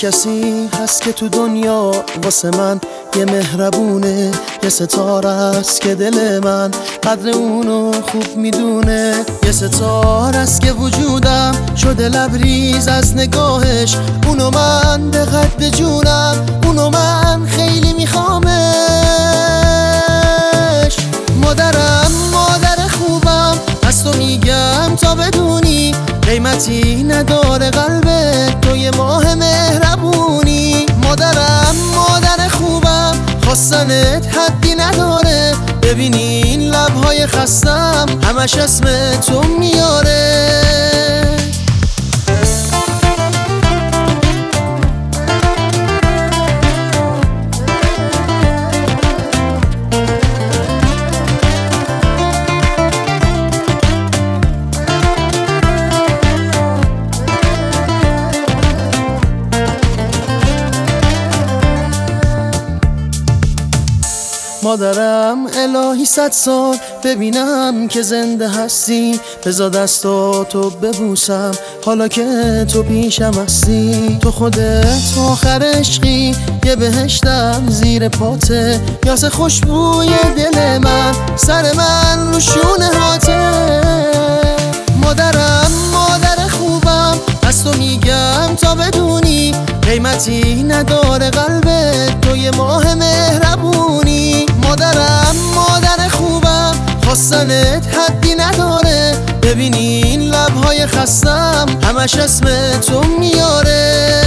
کسی هست که تو دنیا واسه من یه مهربونه، یه ستاره است که دل من قدر اونو خوب میدونه، یه ستاره است که وجودم شده لبریز از نگاهش، اونو من به قد جونم، اونو من خیلی میخوامش. مادرم مادر خوبم، از تو میگم تا بدونی قیمتی نداره قلبت، تو یه ماه مهربونی. مادرم مادر خوبم، خواستنت حدی نداره، ببینی این لبهای خستم همش اسم تو میاره. مادرم الهی 100 سال ببینم که زنده هستی، بذار دستاتو ببوسم حالا که تو پیشم هستی. تو خودت آخر عشقی، یه بهشتم زیر پاته، یاس خوشبوی دل من، سر من رو شونه هاته. مادرم مادر خوبم، از تو میگم تا بدونی قیمتی نداره قلبت، تو یه ماه مهربونی. مادرم مادر خوبم، خواستنت حدی نداره، ببینی این لبهای خستم همش اسم تو میاره.